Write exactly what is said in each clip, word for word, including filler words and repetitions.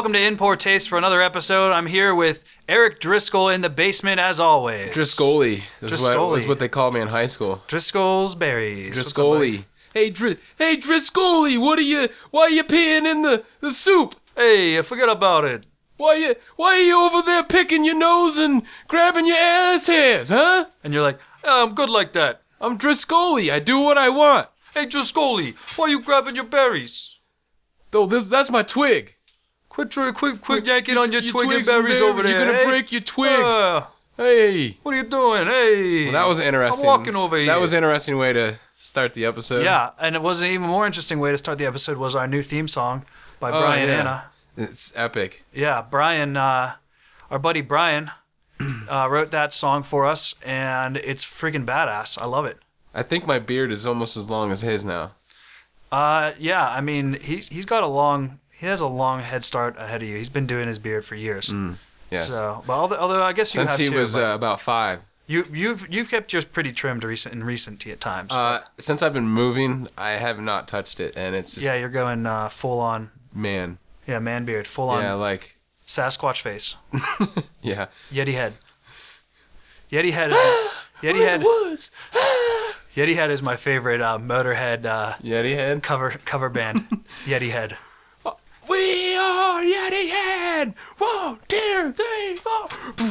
welcome to In Poor Taste for another episode. I'm here with Eric Driscoll in the basement as always. Driscolli is Driscolli. what, is what they called me in high school. Driscoll's Berries. Driscolli. Hey, Dri- hey, Driscolli, what are you? Why are you peeing in the, the soup? Hey, forget about it. Why you? Why are you over there picking your nose and grabbing your ass hairs, huh? And you're like, oh, I'm good like that. I'm Driscolli. I do what I want. Hey, Driscolli, why are you grabbing your berries? Though this, that's my twig. Quit, quit, quit, quit yanking on your, Your twig and twigs berries over there. You're gonna hey? break your twig. Uh, hey. what are you doing? Hey. Well, that was an interesting. I'm walking over here. That was an interesting way to start the episode. Yeah, and it was an even more interesting way to start the episode was our new theme song by Oh, Brian yeah. Anna. It's epic. Yeah, Brian, uh, our buddy Brian, uh, wrote that song for us, and it's freaking badass. I love it. I think my beard is almost as long as his now. Uh, yeah, I mean, he's he's got a long, he has a long head start ahead of you. He's been doing his beard for years. Mm, yes. So, but although, although I guess you Since have he too, was but uh, about five. you you've you've kept yours pretty trimmed recent in recent t- times. Uh, since I've been moving, I have not touched it, and it's just, yeah, you're going uh, full on. man. Yeah, man beard, full on Yeah, like, Sasquatch face, yeah. Yeti head. Yeti head. Is, Yeti head. woods. Yeti head is my favorite uh, Motorhead uh, Yeti head. cover cover band. Yeti head. We are Yeti head. One, two, three, four.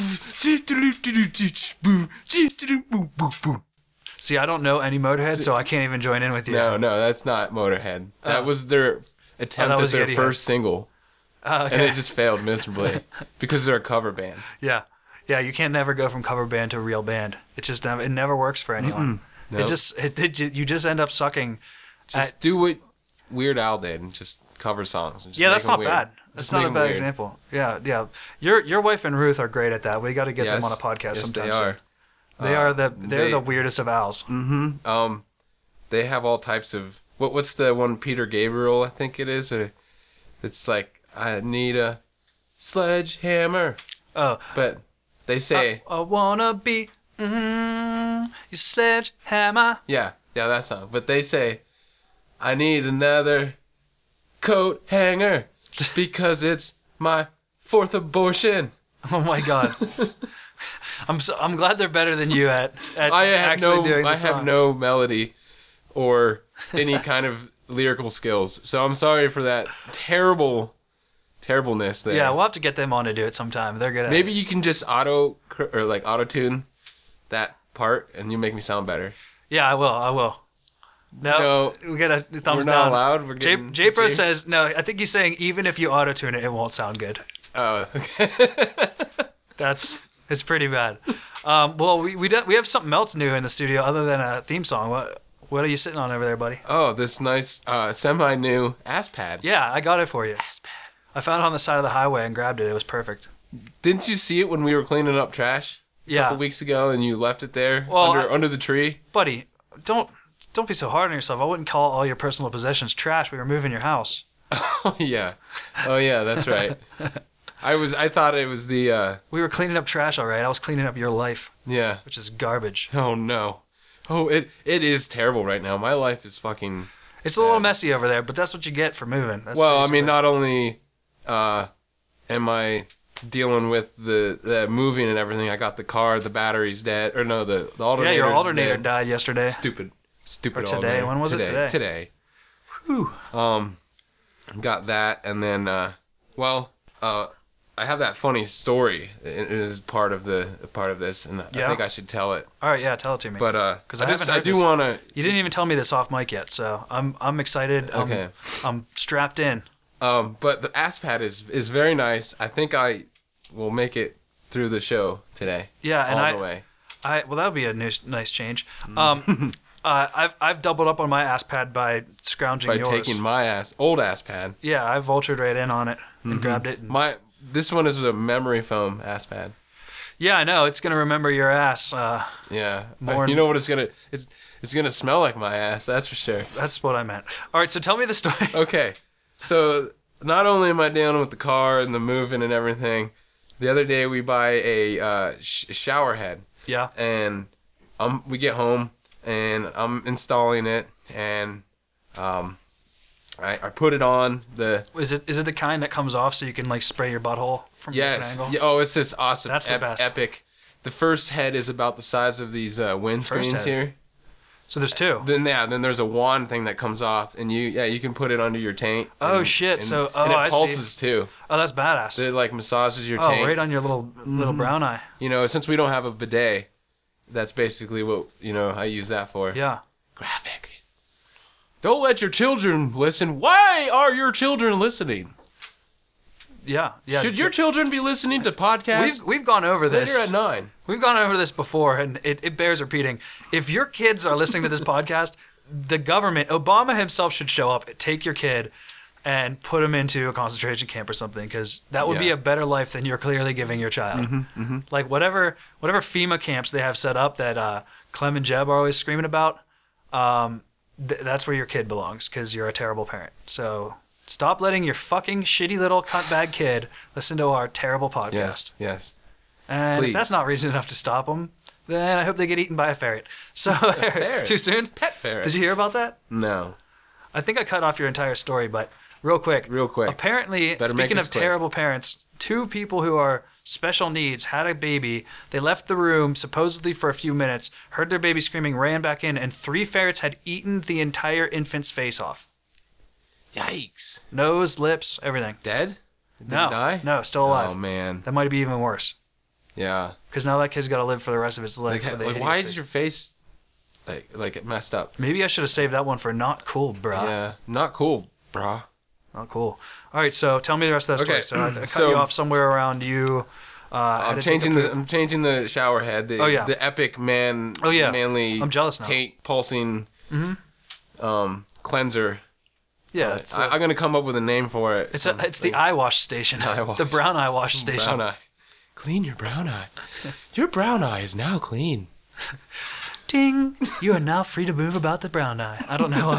See, I don't know any Motorhead, so I can't even join in with you. No, no, that's not Motorhead. That Oh. was their attempt Oh, that at was their Yeti first single, Uh, okay. and it just failed miserably because they're a cover band. Yeah, yeah. You can't never go from cover band to a real band. It just never, it never works for anyone. Nope. It just it, it, you just end up sucking. Just at- do what Weird Al did and just cover songs. And just yeah, make that's them not weird. bad. That's Just not make a them bad weird. example. Yeah, yeah. Your your wife and Ruth are great at that. We got to get Yes. them on a podcast yes, sometime. they are. They Uh, are the they're they- the weirdest of owls. Mm-hmm. Um, they have all types of what? What's the one? Peter Gabriel, I think it is. Or it's like I need a sledgehammer, Oh, but they say I, I wanna be mm, your sledgehammer. yeah, yeah, that song. But they say I need another coat hanger because it's my fourth abortion. Oh my god. I'm so, I'm glad they're better than you at, at I have actually no, doing the I song. have no melody or any kind of lyrical skills. So I'm sorry for that terrible, terribleness there. Yeah, we'll have to get them on to do it sometime. They're good at Maybe it. you can just auto or like auto tune that part, and you make me sound better. Yeah, I will. I will. No, No, we got a thumbs we're down. not allowed. We're J getting J Pro J- says no. I think he's saying even if you auto tune it, it won't sound good. Oh, okay. That's it's pretty bad. Um, well, we we, do, we have something else new in the studio other than a theme song. What what are you sitting on over there, buddy? Oh, this nice uh, semi-new ass pad. Yeah, I got it for you. Ass pad. I found it on the side of the highway and grabbed it. It was perfect. Didn't you see it when we were cleaning up trash a Yeah, couple weeks ago, and you left it there Well, under I- under the tree? buddy, don't don't be so hard on yourself. I wouldn't call all your personal possessions trash. We were moving your house. Oh yeah, oh yeah, that's right. I was. I thought it was the. Uh, We were cleaning up trash, all right. I was cleaning up your life, yeah. which is garbage. Oh no. Oh, it it is terrible right now. My life is fucking. It's a little Bad. messy over there, but that's what you get for moving. That's well, I basically- mean, not only uh, am I dealing with the, the moving and everything, I got the car, the battery's dead, or no, the the Yeah, alternator. your alternator died yesterday. Stupid, stupid. Or today. alternator. When was it today? Today. Whew. Um, got that, and then uh, well, uh, I have that funny story. It is part of the part of this, and Yeah? I think I should tell it. All right, yeah, tell it to me. But uh, 'Cause I I just haven't I heard do this. want to. You didn't even tell me this off mic yet, so I'm I'm excited. I'm, Okay. I'm strapped in. Um, but the ass pad is is very nice. I think I will make it through the show today. Yeah, and all I, the way. I well, that would be a new, nice change. Mm. Um, uh, I've I've doubled up on my ass pad by scrounging By yours. taking my ass old ass pad. Yeah, I vultured right in on it and Mm-hmm. grabbed it. And, My this one is a memory foam ass pad. yeah, I know it's gonna remember your ass. Uh, Yeah. More- You know what it's gonna it's it's gonna smell like my ass. That's for sure. that's what I meant. All right, so tell me the story. Okay. So not only am I dealing with the car and the moving and everything, the other day we buy a uh, sh- shower head. Yeah. And um, we get home and I'm installing it, and um, I, I put it on the. Is it is it the kind that comes off so you can like spray your butthole from Yes. an angle? Yeah, oh, it's just awesome. That's the Ep- best. Epic. The first head is about the size of these uh, windscreens head. here. So there's two. Then yeah, then there's a wand thing that comes off, and you yeah you can put it under your taint. Oh, and- shit, And, so- oh, and it I see. pulses too. Oh, that's badass. So it like massages your Oh, taint. right on your little little brown eye. You know, since we don't have a bidet, that's basically what you know I use that for. Yeah. Graphic. Don't let your children listen. Why are your children listening? Yeah. Yeah. Should your children be listening to podcasts We've we've gone over this. later at nine? We've gone over this before, and it, it bears repeating. If your kids are listening to this podcast, the government, Obama himself should show up, take your kid, and put him into a concentration camp or something, because that would be Yeah. a better life than you're clearly giving your child. Mm-hmm. Like whatever whatever FEMA camps they have set up that uh, Clem and Jeb are always screaming about, um, th- that's where your kid belongs, because you're a terrible parent. So stop letting your fucking shitty little cuntbag kid listen to our terrible podcast. Yes, yes. And Please. if that's not reason enough to stop them, then I hope they get eaten by a ferret. So, ferret? too soon? Pet ferret. Did you hear about that? No. I think I cut off your entire story, but real quick. Real quick. Apparently, Better make speaking this of quick. terrible parents, two people who are special needs had a baby. They left the room supposedly for a few minutes, heard their baby screaming, ran back in, and three ferrets had eaten the entire infant's face off. Yikes. Nose, lips, everything. Dead? Did No. they die? No, still alive. Oh man. That might be even worse. Yeah. Because now that kid's got to live for the rest of its life. Like, with a like hideous why face. is your face like like it messed up? Maybe I should have saved that one for not cool, bruh. Yeah. Not cool, brah. Not cool. All right, so tell me the rest of that story. Okay, So I, I cut so- you off somewhere around you. Uh, had I'm to take changing a the poop. I'm changing the shower head. The, Oh, yeah. The epic man. Oh, yeah. Manly. I'm jealous now. Taint pulsing. Um, cleanser. Yeah, Uh, it's, I, the, I'm gonna come up with a name for it. it's, Some- a, it's the like, eye wash station. Eye wash. The brown eye wash station. brown eye. Clean your brown eye. Your brown eye is now clean. Ding! You are now free to move about the brown eye. I don't know.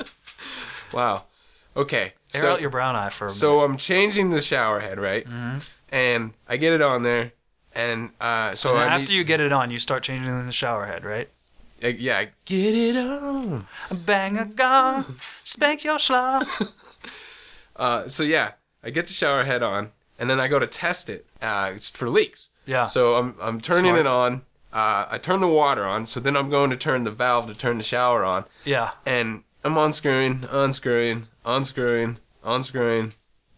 Wow. Okay. Air so, out your brown eye for a So I'm changing the shower head, right? Mm-hmm. And I get it on there, and uh, so minute. I After you get it on, you start changing the shower head, right? you, yeah, get it on. Bang a gong, spank your slaw. Uh, so yeah, I get the shower head on, and then I go to test it. Uh, it's for leaks. Yeah. So I'm I'm turning Smart. it on. Uh, I turn the water on. So then I'm going to turn the valve to turn the shower on, Yeah. and I'm unscrewing, unscrewing, unscrewing, unscrewing,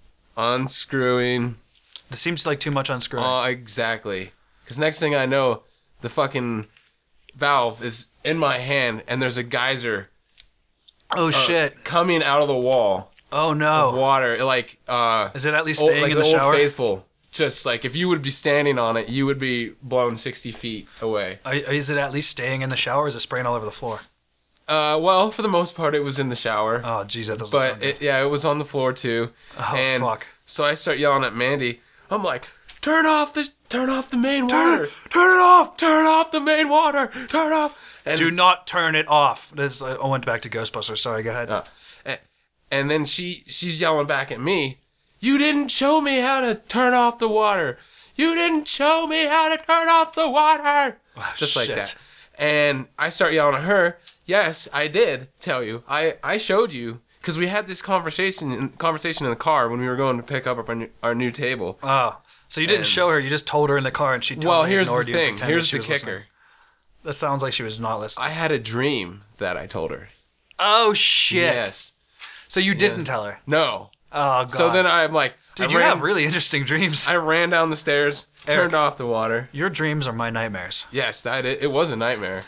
unscrewing. This seems like too much unscrewing. Oh, exactly. Because next thing I know, the fucking valve is in my hand, and there's a geyser oh, uh, shit. coming out of the wall Oh, of no. water. Like, uh, Is it at least old, staying like in the, the shower? Old Faithful. Just like if you would be standing on it, you would be blown sixty feet away. Are- Is it at least staying in the shower, or is it spraying all over the floor? Uh, well, for the most part, it was in the shower. Oh, jeez, that doesn't sound but good. it, yeah, it was on the floor too. Oh, and fuck. So I start yelling at Mandy. I'm like, turn off the turn off the main water. Turn it off! Turn off the main water. Turn off. And Do not turn it off. This, I went back to Ghostbusters. Sorry, go ahead. Uh, a- and then she she's yelling back at me. You didn't show me how to turn off the water. You didn't show me how to turn off the water. Oh, Just like shit. that. And I start yelling at her. Yes, I did tell you. I, I showed you because we had this conversation conversation in the car when we were going to pick up our new, our new table. Oh, so you didn't And- show her. You just told her in the car, and she totally well, here's the ignored you and thing. pretended Here's she the was kicker. listening. That sounds like she was not listening. I had a dream that I told her. Oh shit! Yes. So you didn't tell her. No. Oh god. So then I'm like, dude, I you ran, have really interesting dreams. I ran down the stairs, Eric. turned off the water. Your dreams are my nightmares. Yes, that it, it was a nightmare.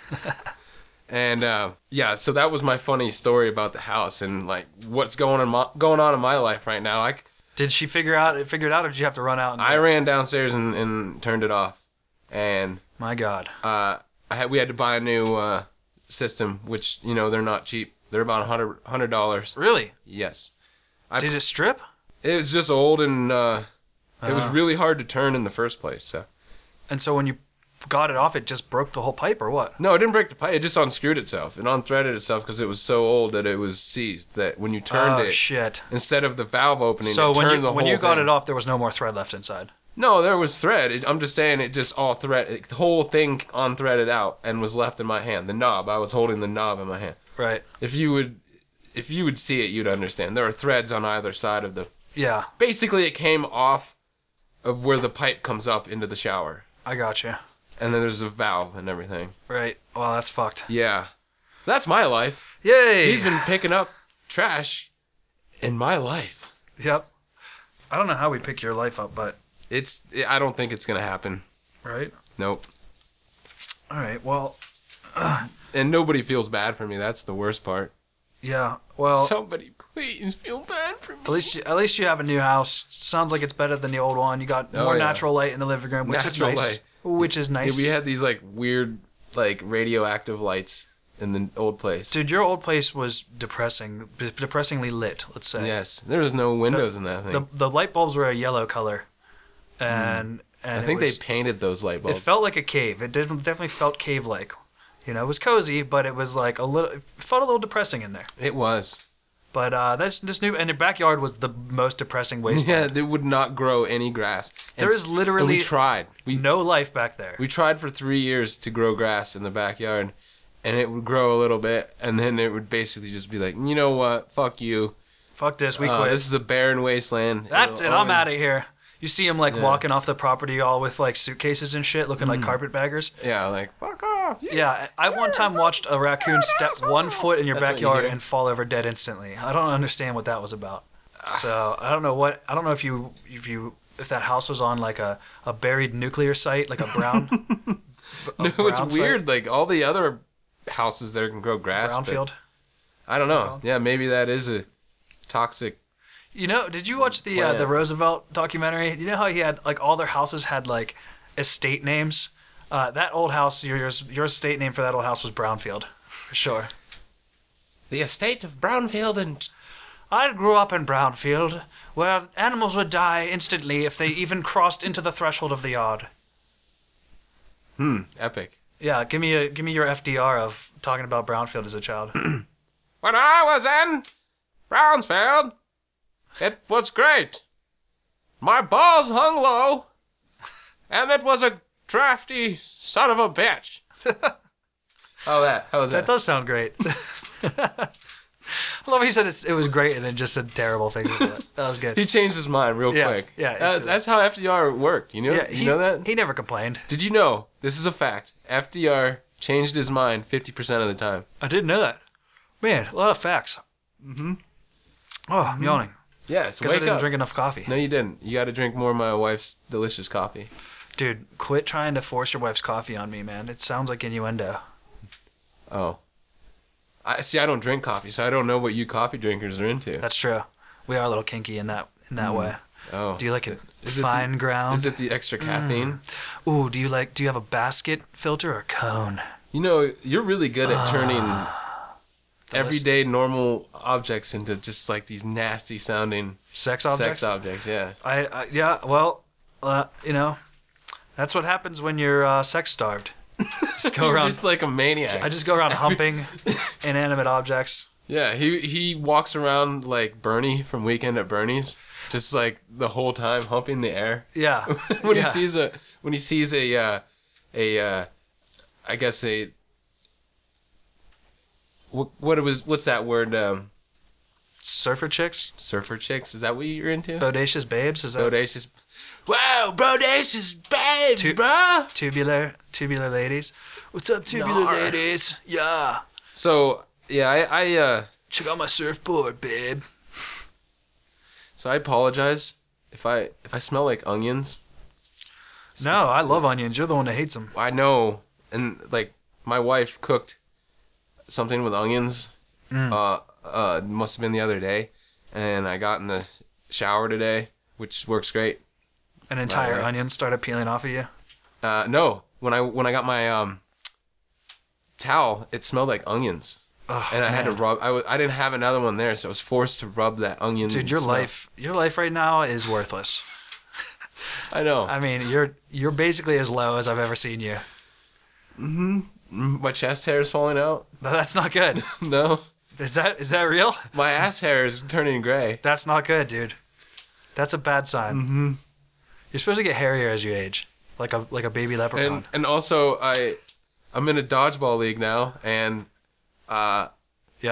And uh, yeah, so that was my funny story about the house and like what's going on my, going on in my life right now. I, Did she figure out figure it out, or did you have to run out? And I ran downstairs and, and turned it off, and My god. uh, I had we had to buy a new uh, system, which you know they're not cheap. They're about a hundred hundred dollars. Really? Yes, I, Did it strip? it was just old and uh, it was Ah. really hard to turn in the first place. So And so when you got it off, it just broke the whole pipe, or what? no, it didn't break the pipe. It just unscrewed itself. It unthreaded itself because it was so old that it was seized. That when you turned oh it, shit. instead of the valve opening, So it when turned you the when whole you got thing. it off, there was no more thread left inside. No, there was thread. It, I'm just saying it just all thread. It, the whole thing unthreaded out and was left in my hand. The knob. I was holding the knob in my hand. Right. If you would, if you would see it, you'd understand. There are threads on either side of the. Yeah, Basically, it came off of where the pipe comes up into the shower, I got you. and then there's a valve and everything. Right. Well, that's fucked. Yeah, that's my life. Yay! He's been picking up trash in my life. Yep. I don't know how we pick your life up, but It's. I don't think it's gonna happen. right. Nope. All right. Well, And nobody feels bad for me. That's the worst part. yeah. Well, Somebody please feel bad for me. at least you, at least you have a new house. Sounds like it's better than the old one. You got Oh, more yeah. natural light in the living room, which Natural is nice. light. Which is nice. Yeah, we had these like weird, like radioactive lights in the old place. Dude, your old place was depressing, de- depressingly lit. Let's say. Yes, there was no windows in that thing. The the light bulbs were a yellow color, and and I it think was- they painted those light bulbs. It felt like a cave. It did, definitely felt cave-like. You know, it was cozy, but it was like a little. It felt a little depressing in there. It was. But uh, that's this new, and the backyard was the most depressing wasteland. Yeah, they would not grow any grass. And, There is and literally we tried. We no life back there. we tried for three years to grow grass in the backyard, and it would grow a little bit, and then it would basically just be like, you know what, fuck you. Fuck this, we Uh, quit. this is a barren wasteland. That's it. It'll I'm only- out of here. You see them like Yeah. walking off the property all with like suitcases and shit, looking like carpetbaggers. Yeah, like fuck off. Yeah, I one time watched a raccoon step one foot in your That's what you backyard hear. and fall over dead instantly. I don't understand what that was about. So I don't know what I don't know if you if you if that house was on like a, a buried nuclear site, like a brown. a No, it's brown site, weird. Like all the other houses there can grow grass. but brownfield. I don't know. Yeah, maybe that is a toxic. You know, did you watch the uh, Plant. the Roosevelt documentary? You know how he had like all their houses had like estate names. Uh, that old house, your yours, your estate name for that old house was Brownfield, for sure. The estate of Brownfield and I grew up in Brownfield, where animals would die instantly if they even crossed into the threshold of the yard. hmm, epic. Yeah, give me a give me your F D R of talking about Brownfield as a child. When I was in Brownsfield, it was great. My balls hung low, and it was a drafty son of a bitch. Oh, that. How was That that? does sound great. I love how you said it's, it was great and then just said terrible things about it. That was good. He changed his mind real Yeah, quick. yeah, That's, it's- that's how F D R worked. You know? Yeah, you he, know that? He never complained. Did you know? This is a fact. F D R changed his mind fifty percent of the time. I didn't know that. Man, a lot of facts. Mm-hmm. Oh, I'm yawning. Yes, Because I wake didn't up. drink enough coffee. No, you didn't. You got to drink more of my wife's delicious coffee. Dude, quit trying to force your wife's coffee on me, man. It sounds like innuendo. Oh. I see. I don't drink coffee, so I don't know what you coffee drinkers are into. That's true. We are a little kinky in that in that way. Oh. Do you like it Is it fine the- ground? Is it the extra caffeine? Ooh, do you like? Do you have a basket filter or cone? You know, you're really good at turning Ah. everyday normal objects into just like these nasty sounding Sex objects. sex objects. Yeah. I, I yeah. Well, uh, you know, that's what happens when you're uh, sex starved. Just go You're around. just like a maniac. I just go around humping inanimate objects. Yeah, he he walks around like Bernie from Weekend at Bernie's, just like the whole time humping the air. Yeah. when Yeah. he sees a when he sees a uh, a uh, I guess a what what it was what's that word um, Surfer chicks, surfer chicks, is that what you're into? bodacious babes. Is that Bodacious. Wow, bodacious babes, Tu- bruh. tubular tubular ladies? What's up, tubular Nar. ladies? Yeah. So yeah, I I uh Check out my surfboard, babe. so I apologize if I if I smell like onions. No, I love onions. You're the one that hates them. I know, and like my wife cooked something with onions. Mm. Uh, uh, must have been the other day, and I got in the shower today, which works great. An entire Right. onion started peeling off of you. Uh, no, when I when I got my um towel, it smelled like onions, Oh, and I had to man. rub. I w- I didn't have another one there, so I was forced to rub that onion. Dude, your smell. life, your life right now is worthless. I know. I mean, you're you're basically as low as I've ever seen you. Mm, my chest hair is falling out. But that's not good. No, Is that is that real? my ass hair is turning gray. That's not good, dude. That's a bad sign. Mm-hmm. You're supposed to get hairier as you age, like a like a baby leprechaun. And and also I I'm in a dodgeball league now, and uh yeah.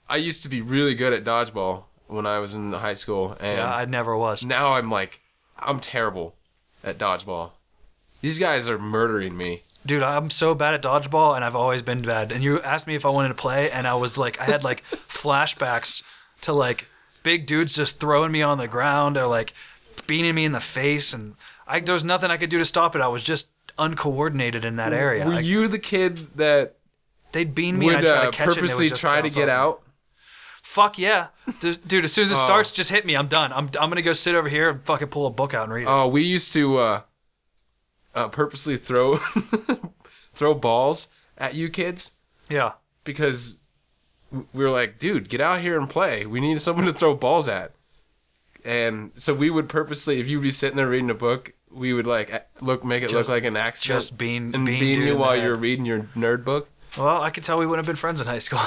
I used to be really good at dodgeball when I was in high school, and Yeah, I never was. now I'm like, I'm terrible at dodgeball. These guys are murdering me. Dude, I'm so bad at dodgeball, and I've always been bad. And you asked me if I wanted to play, and I was like, I had like flashbacks to like big dudes just throwing me on the ground or like beating me in the face, and I there was nothing I could do to stop it. I was just uncoordinated in that area. Were I, you the kid that they'd bean me would and I'd try uh, to catch it, and it would purposely just try to bounce get off me. out? Fuck yeah, dude! dude, As soon as it Oh. starts, just hit me. I'm done. I'm I'm gonna go sit over here and fucking pull a book out and read it. Oh, we used to uh, uh, purposely throw throw balls at you kids Yeah. because we were like, dude, get out here and play. We need someone to throw balls at. And so we would purposely, if you'd be sitting there reading a book, we would like a- look, make it Just- look like an accident, Just being and being being dude you in while the you're head. reading your nerd book. Well, I could tell we wouldn't have been friends in high school.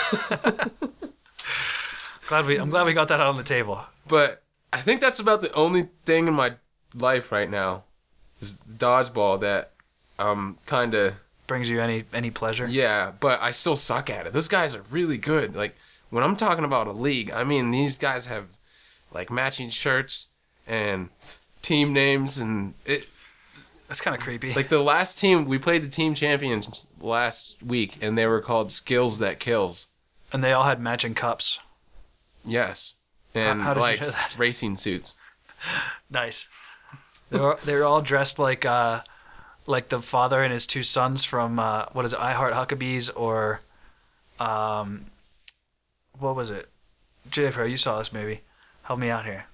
glad we. I'm glad we got that out on the table. But I think that's about the only thing in my life right now is dodgeball that um kind of Brings you any any pleasure? yeah. But I still suck at it. Those guys are really good. Like when I'm talking about a league, I mean these guys have like matching shirts and team names, and it That's kind of creepy. like the last team we played the team champions last week, and they were called Skills That Kills. And they all had matching cups. Yes, and how did you like know that? racing suits. Nice. They were they were all dressed like uh like the father and his two sons from uh what is it, I Heart Huckabees, or um what was it? J Pro, you saw this movie. Help me out here.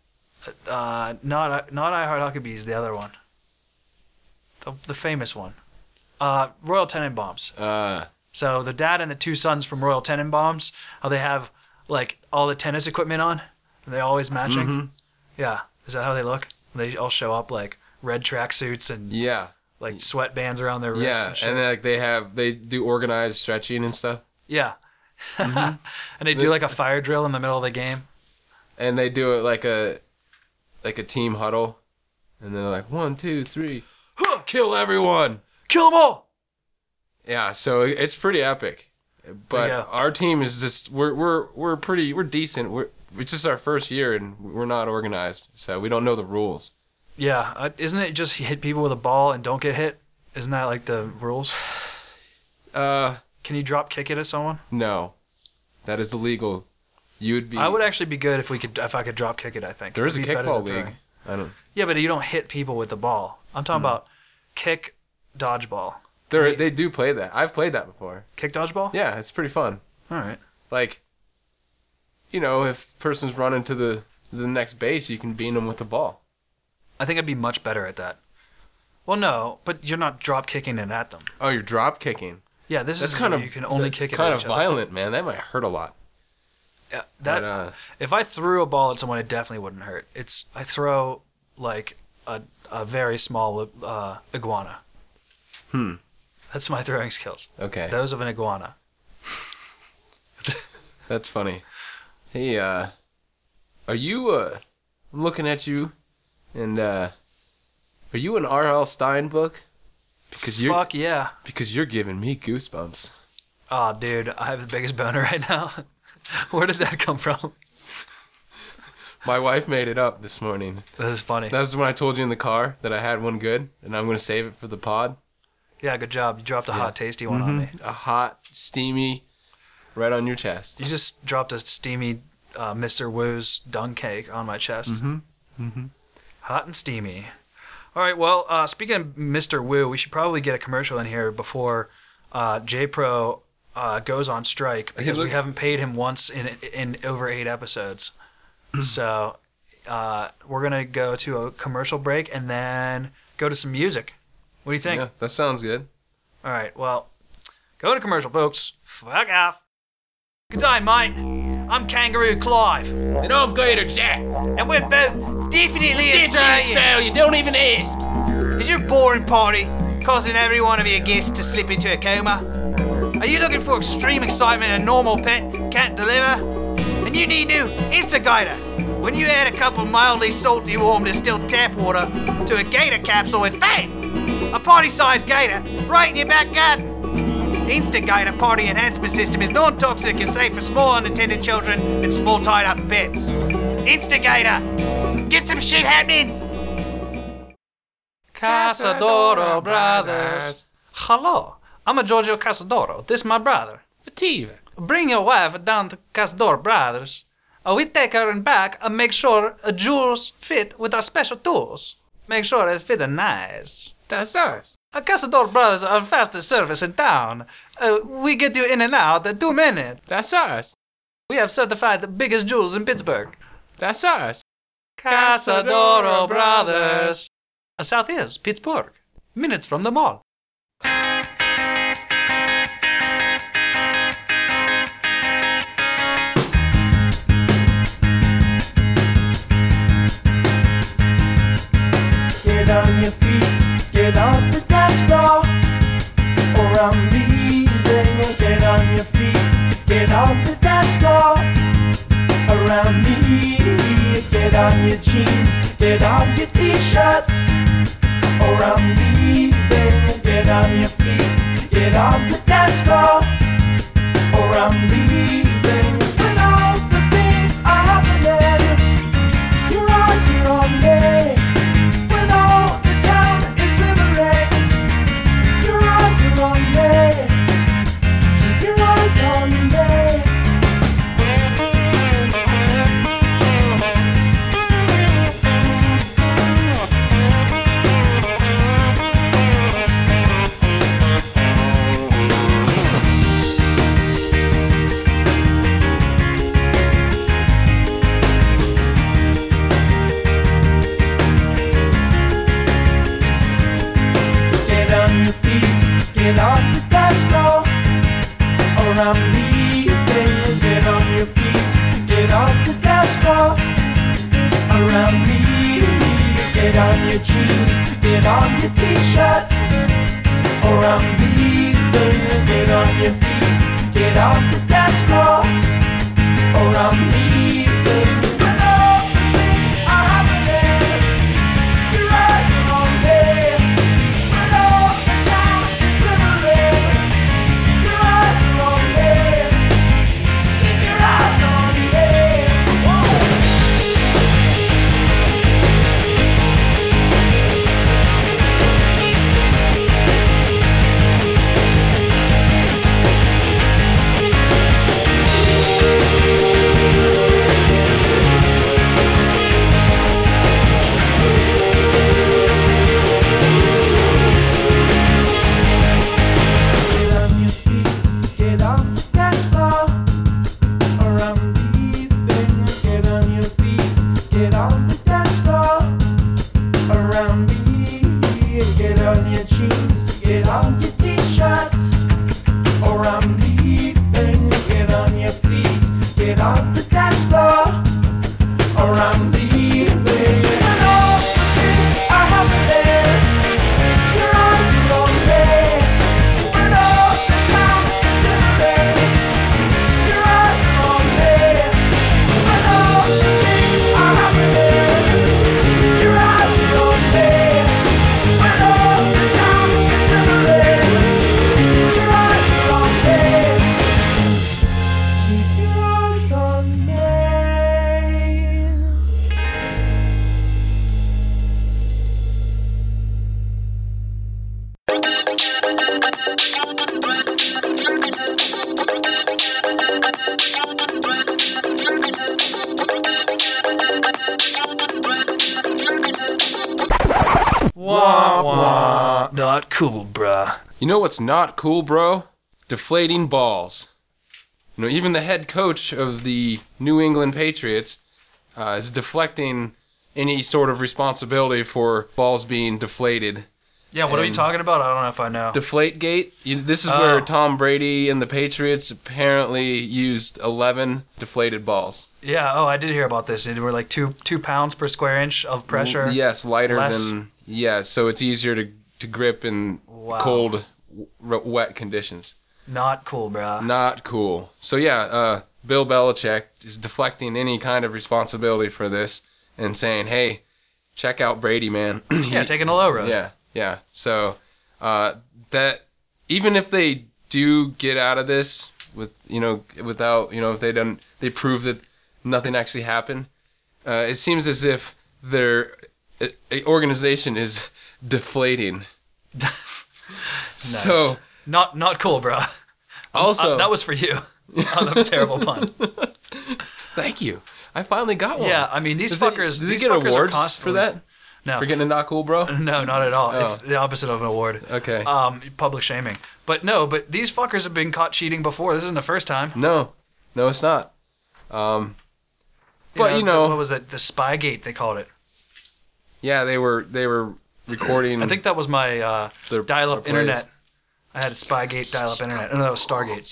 Uh not not I Heart Huckabees, the other one. The the famous one. Uh Royal Tenenbaums. Uh, So the dad and the two sons from Royal Tenenbaums, how they have like all the tennis equipment on, and they always matching. Mhm. Yeah, is that how they look? They all show up like red tracksuits and yeah, like sweatbands around their wrists. yeah, and, shit. and then, like they have they do organized stretching and stuff, yeah. Mm-hmm. And they do like a fire drill in the middle of the game. and they do it like a like a team huddle, and they're like one, two, three, kill everyone. Kill them all. Yeah, so it's pretty epic. But Yeah. our team is just we're we're we're pretty we're decent. We're it's just our first year and we're not organized, so we don't know the rules. Yeah, uh, isn't it just hit people with a ball and don't get hit? Isn't that like the rules? Uh, Can you drop kick it at someone? no, that is illegal. You would be. I would actually be good if we could if I could drop kick it. I think There is a It'd be better kickball than league. throwing. I don't. Yeah, but you don't hit people with the ball. I'm talking Hmm. about kick dodgeball. They they do play that. I've played that before. Kick dodgeball? Yeah, it's pretty fun. All right. Like, you know, if the person's running to the the next base, you can beat them with the ball. I think I'd be much better at that. Well, no, but you're not drop kicking it at them. Oh, you're drop kicking. Yeah, this That's is kind where of you can only that's kick it kind at of each other. violent, man. That might hurt a lot. Yeah, that But, uh, if I threw a ball at someone, it definitely wouldn't hurt. It's I throw like a a very small uh, iguana. Hmm. That's my throwing skills. Okay. Those of an iguana. That's funny. Hey, uh, are you, uh, I'm looking at you, and, uh, are you an R L Stein book? Because you're, Fuck yeah. because you're giving me goosebumps. Oh, dude, I have the biggest boner right now. Where did that come from? My wife made it up this morning. That is funny. That was when I told you in the car that I had one good, and I'm going to save it for the pod. Yeah, good job. You dropped a hot, tasty one on me. A hot, steamy, right on your chest. You just dropped a steamy uh, Mister Woo's dung cake on my chest. Mm-hmm. Mm-hmm. Hot and steamy. All right, well, uh, speaking of Mister Woo, we should probably get a commercial in here before uh, J-Pro uh, goes on strike, because look- we haven't paid him once in in over eight episodes. So uh, we're going to go to a commercial break and then go to some music. What do you think? Yeah, that sounds good. All right, well, go to commercial, folks. Fuck off. Good day, mate. I'm Kangaroo Clive, And I'm Gator Jack. and we're both definitely Australian. You don't even ask. Is your boring party causing every one of your guests to slip into a coma? Are you looking for extreme excitement a normal pet can't deliver? And you need new Instagator. When you add a cup of mildly salty warm distilled tap water to a gator capsule and bang! A party-sized gator right in your back garden. Instagator Party Enhancement System is non-toxic and safe for small unattended children and small tied-up pets. Instigator, get some shit happening! Casadoro Brothers. Hello, I'm a Giorgio Casadoro. This is my brother. Fativa. Bring your wife down to Casadoro Brothers. Uh, we take her in back and make sure uh, jewels fit with our special tools. Make sure they fit nice. That's us. Uh, Casador Brothers are the fastest service in town. Uh, we get you in and out in two minutes. That's us. We have certified the biggest jewels in Pittsburgh. That's us. Casadoro Brothers. Uh, South is Pittsburgh. Minutes from the mall. Get on your feet, get off the dance floor, or I'm leaving. Get on your feet, get off the dance floor, around me. Get on your jeans, get on your t-shirts, or I'm leaving. Get on your feet, get off the dance floor, or I'm leaving. When all the things are happening, your eyes are on me. When all the town is glimmering, your eyes are on me. Keep your eyes on me. Get on your feet, get on the dance floor, or I'm leaving. Get on your feet, get on the dance floor, around me. Get on your jeans, get on your t-shirts, or I'm leaving. Get on your feet, get on the dance floor, or I'm leaving. When all the things are happening, your eyes are on me. When all the town is glimmering, your eyes are on me. Keep your eyes on me. Get on your feet, get on the dance floor, or I'm leaving. Get on your feet, get on the dance floor, around me. Get on your jeans, get on your t-shirts, or I'm leaving. Get on your feet, get on the dance floor, or I'm leaving. When all the things are happening, your eyes are on me. When all the town is glimmering, your eyes are on me. When all the things are happening, your eyes are on me. When all the town is glimmering, your eyes are on me. Keep your eyes on me. Wah, wah. Not cool, bruh. You know what's not cool, bro? Deflating balls. You know, even the head coach of the New England Patriots uh, is deflecting any sort of responsibility for balls being deflated. Yeah, what are you And- talking about? I don't know if I know. Deflategate. You, this is Oh. where Tom Brady and the Patriots apparently used eleven deflated balls. Yeah, oh, I did hear about this. They were like two two pounds per square inch of pressure. Yes, lighter Less- than yeah. So it's easier to to grip in Wow. cold, w- wet conditions. Not cool, bruh. Not cool. So yeah, uh, Bill Belichick is deflecting any kind of responsibility for this and saying, "Hey, check out Brady, man." Yeah, taking a low road. Yeah, yeah. So uh, that even if they do get out of this with you know without you know if they don't they prove that nothing actually happened, uh, it seems as if their uh, organization is deflating. So not not cool, bro. also Uh, that was for you. Oh, that was a terrible pun. thank you. I finally got one. Yeah, I mean these Does fuckers. It, do they these get fuckers are awards for constantly- that? No, For getting a not cool, bro? no, not at all. Oh. It's the opposite of an award. Okay. Um, public shaming. But no, but these fuckers have been caught cheating before. This isn't the first time. No. No, it's not. Um, but, you know... what was that? The Spygate they called it. Yeah, they were they were recording... I think that was my uh, Their- dial-up their plays. internet. I had a Spygate dial-up internet. Oh, no, that was Stargate.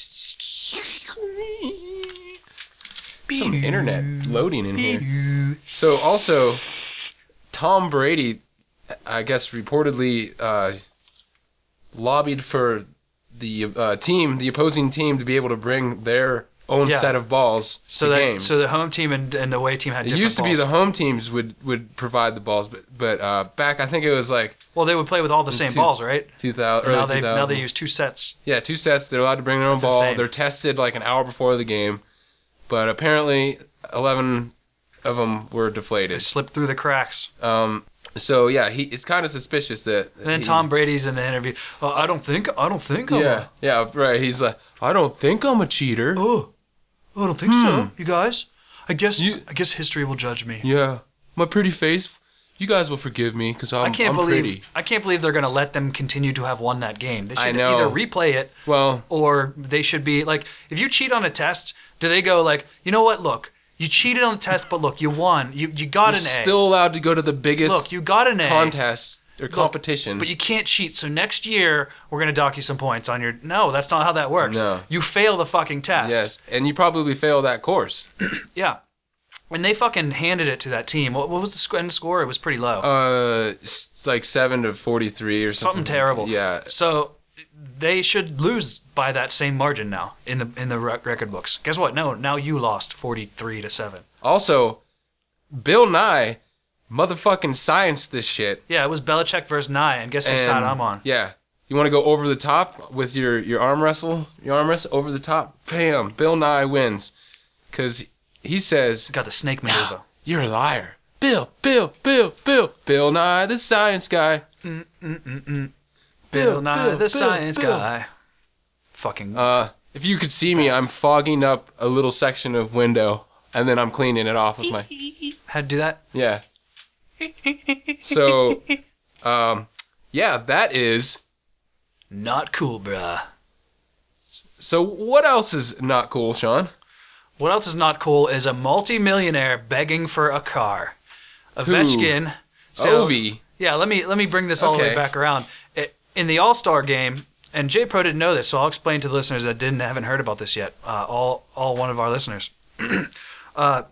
Some internet loading in here. So, also, Tom Brady, I guess, reportedly uh, lobbied for the uh, team, the opposing team, to be able to bring their own Yeah. set of balls So to that games. so the home team and, and the away team had it different used to be balls. the home teams would, would provide the balls, but but uh, back, I think it was like Well, they would play with all the same two- balls, right? two thousand, Now early they two thousand. now they use two sets. Yeah, two sets. They're allowed to bring their own That's ball. insane. They're tested like an hour before the game, but apparently eleven of them were They deflated. slipped through the cracks. Um, so yeah, he it's kind of suspicious that. And then he- Tom Brady's in the interview. Oh, I don't think I don't think I'm Yeah, yeah, right. He's like, I don't think I'm a cheater. a, oh, I don't think so. You guys, I guess You- I guess history will judge me. Yeah, my pretty face. You guys will forgive me because I'm, I can't I'm believe pretty. I can't believe they're gonna let them continue to have won that game. They should I know. either replay it Well, or they should be like, if you cheat on a test, do they go like, you know what? Look, you cheated on the test, but look, you won. You you got you're an A. still allowed to go to the biggest Look, you got an A. contest or competition. But you can't cheat. So next year we're gonna dock you some points on your. No, that's not how that works. No. You fail the fucking test. Yes, and you probably fail that course. Yeah. And they fucking handed it to that team. What, what was the sc- end score? It was pretty low. Uh, it's like seven to forty-three or something. Something terrible. Yeah. So they should lose by that same margin now in the in the rec- record books. Guess what? No, now you lost forty-three to seven. Also, Bill Nye, motherfucking science this shit. Yeah, it was Belichick versus Nye, and guess whose And, side I'm on? Yeah. You want to go over the top with your, your arm wrestle? Your arm wrestle over the top? Bam. Bill Nye wins. Because he says, Got the snake maneuver. you're a liar. Bill, Bill, Bill, Bill. Bill Nye, the science guy. Bill Nye, Bill, the Bill, science Bill. guy. Fucking. Uh, if you could see me, I'm fogging up a little section of window, and then I'm cleaning it off with my... How'd do that? Yeah. So, um, yeah, that is... Not cool, bruh. So what else is not cool, Sean? What else is not cool is a multi-millionaire begging for a car. Ovechkin. So, Ovi. Yeah, let me let me bring this all the Okay. way back around. It, in the All-Star game, and J Pro didn't know this, so I'll explain to the listeners that didn't haven't heard about this yet. Uh, all all one of our listeners. uh,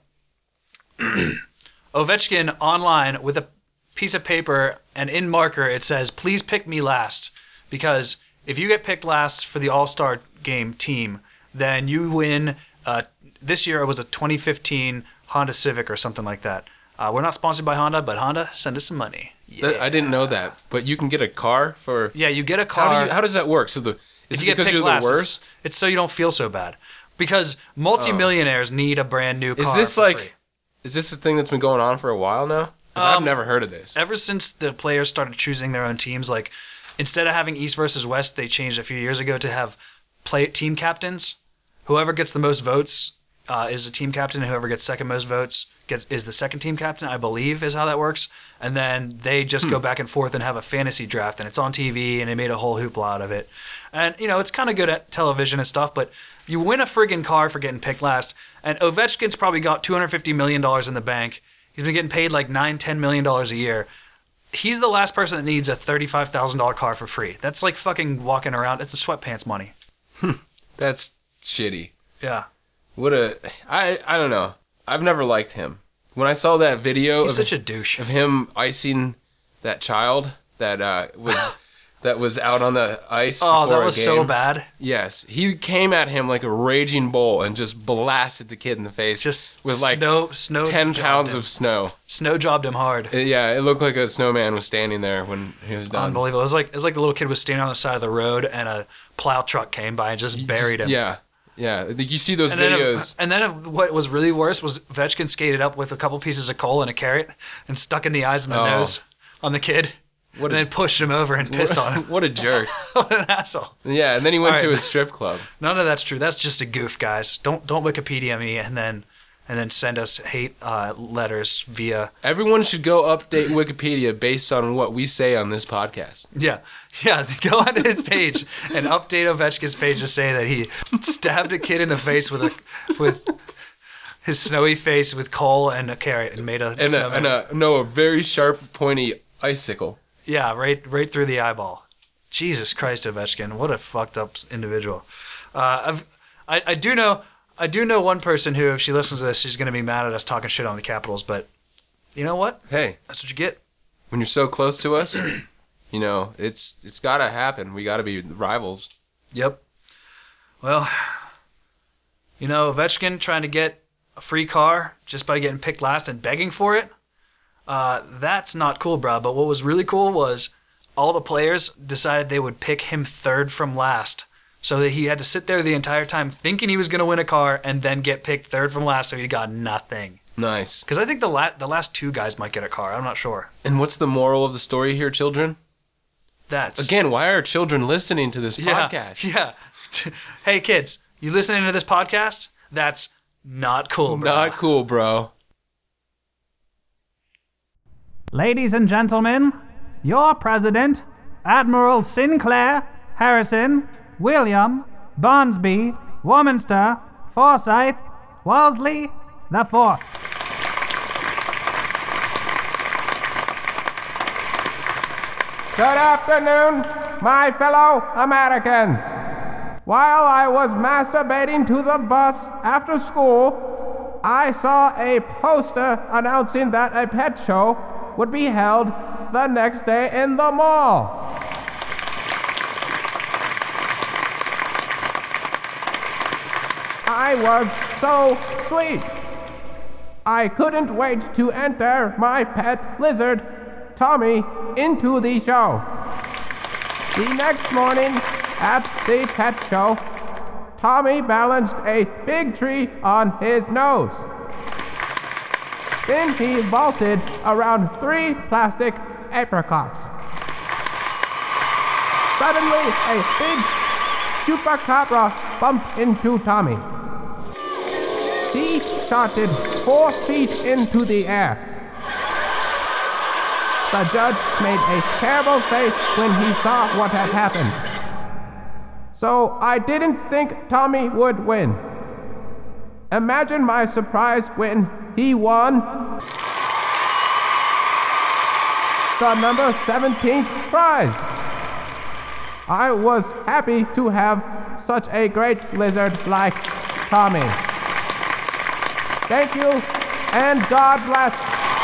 Ovechkin online with a piece of paper and in marker it says, "Please pick me last," because if you get picked last for the All-Star game team, then you win. Uh, this year it was a twenty fifteen Honda Civic or something like that. Uh, we're not sponsored by Honda, but Honda, send us some money. Th- I didn't know that, but you can get a car for... Yeah, you get a car. How do you, how does that work? So the is if it you get because picked you're the last, it's- worst? It's, so you don't feel so bad. Because multimillionaires need a brand new car. Is this for like free. is this a thing that's been going on for a while now? 'Cause I've Um, never heard of this. Ever since the players started choosing their own teams, like instead of having East versus West, they changed a few years ago to have play team captains. Whoever gets the most votes uh, is a team captain, and whoever gets second most votes gets is the second team captain. I believe is how that works. And then they just Hmm. go back and forth and have a fantasy draft, and it's on T V, and they made a whole hoopla out of it. And you know, it's kind of good at television and stuff, but you win a friggin' car for getting picked last. And Ovechkin's probably got two hundred fifty million dollars in the bank. He's been getting paid like nine, ten million dollars a year. He's the last person that needs a thirty-five thousand dollar car for free. That's like fucking walking around. It's a sweatpants money. That's shitty. Yeah. What a I I don't know. I've never liked him. When I saw that video He's of, such a douche. of him icing that child that uh, was that was out on the ice Oh, before that was a game. so bad. Yes, he came at him like a raging bull and just blasted the kid in the face. Just with like snow, snow ten jobbed pounds him. of snow. Snow jobbed him hard. It- yeah, it looked like a snowman was standing there when he was done. Unbelievable. It was like it was like the little kid was standing on the side of the road and a plow truck came by and just buried Just- him. Yeah, yeah. Like, you see those And then, videos. and then what was really worse was Ovechkin skated up with a couple pieces of coal and a carrot and stuck in the eyes and the Oh. nose on the kid. What and a- then pushed him over and pissed on him. What a jerk. What an asshole. Yeah, and then he went All to right. a strip club. None of that's true. That's just a goof, guys. Don't don't Wikipedia me and then and then send us hate uh, letters via Everyone should go update Wikipedia based on what we say on this podcast. yeah yeah. Go on his page and update Ovechkin's page to say that he stabbed a kid in the face with a with his snowy face with coal and a carrot and made a And a, snowman. and a no, a very sharp, pointy icicle. Yeah, right, right through the eyeball. Jesus Christ, Ovechkin, what a fucked up individual. Uh, I've, I, I do know, I do know one person who, if she listens to this, she's gonna be mad at us talking shit on the Capitals. But you know what? Hey, That's what you get. when you're so close to us, you know it's it's gotta happen. We gotta be rivals. Yep. Well, you know, Ovechkin trying to get a free car just by getting picked last and begging for it. Uh, that's not cool, bro. But what was really cool was all the players decided they would pick him third from last. So that he had to sit there the entire time thinking he was going to win a car and then get picked third from last, so he got nothing. Nice. Because I think the la- the last two guys might get a car. I'm not sure. And what's the moral of the story here, children? That's Again, why are children listening to this yeah, podcast? Yeah. Hey kids, you listening to this podcast? That's not cool, bro. Not cool, bro. Ladies and gentlemen, your president, Admiral Sinclair, Harrison, William, Barnsby, Warminster, Forsyth, Wellesley, the Fourth. Good afternoon, my fellow Americans. While I was masturbating to the bus after school, I saw a poster announcing that a pet show would be held the next day in the mall. I was so sweet. I couldn't wait to enter my pet lizard, Tommy, into the show. The next morning at the pet show, Tommy balanced a big tree on his nose. Then he vaulted around three plastic apricots. Suddenly, a big chupacabra bumped into Tommy. He started four feet into the air. The judge made a terrible face when he saw what had happened. So I didn't think Tommy would win. Imagine my surprise when he won the number seventeenth prize. I was happy to have such a great lizard like Tommy. Thank you, and God bless.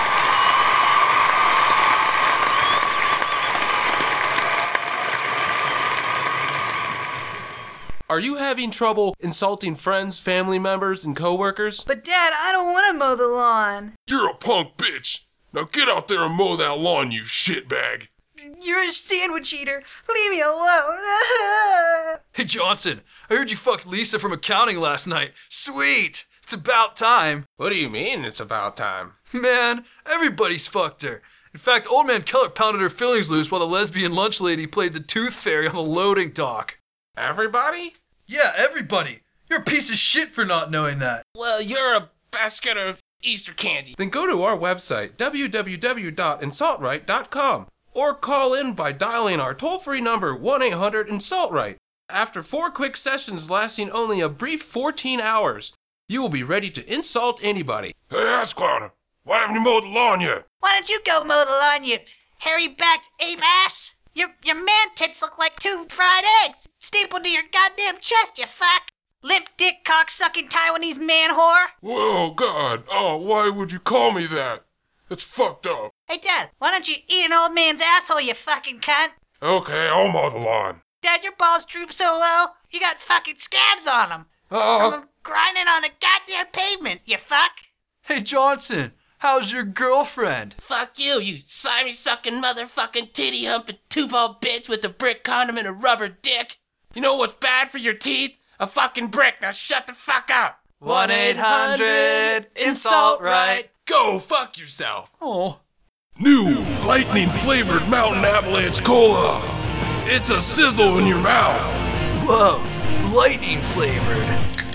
Are you having trouble insulting friends, family members, and coworkers? But Dad, I don't want to mow the lawn. You're a punk bitch. Now get out there and mow that lawn, you shitbag. You're a sandwich eater. Leave me alone. Hey Johnson, I heard you fucked Lisa from accounting last night. Sweet! It's about time. What do you mean it's about time? Man, everybody's fucked her. In fact, old man Keller pounded her fillings loose while the lesbian lunch lady played the tooth fairy on the loading dock. Everybody? Yeah, everybody. You're a piece of shit for not knowing that. Well, you're a basket of Easter candy. Then go to our website, w w w dot insult right dot com, or call in by dialing our toll-free number one eight hundred insult right. After four quick sessions lasting only a brief fourteen hours, you will be ready to insult anybody. Hey, ass clowner, why haven't you mowed the lawn yet? Why don't you go mow the lawn, you hairy-backed ape ass? Your, your man tits look like two fried eggs stapled to your goddamn chest, you fuck. Limp dick cock-sucking Taiwanese man whore. Whoa, God, oh, why would you call me that? That's fucked up. Hey, Dad, why don't you eat an old man's asshole, you fucking cunt? Okay, I'll mow the lawn. Dad, your balls droop so low, you got fucking scabs on them. From Oh, 'em grinding on the goddamn pavement, you fuck. Hey, Johnson, how's your girlfriend? Fuck you, you slimy sucking motherfucking titty humping two ball bitch with a brick condom and a rubber dick. You know what's bad for your teeth? A fucking brick. Now shut the fuck up. one eight hundred insult right. Go fuck yourself. Oh. New lightning flavored Mountain Avalanche Cola. It's a sizzle in your mouth. Whoa, lightning flavored.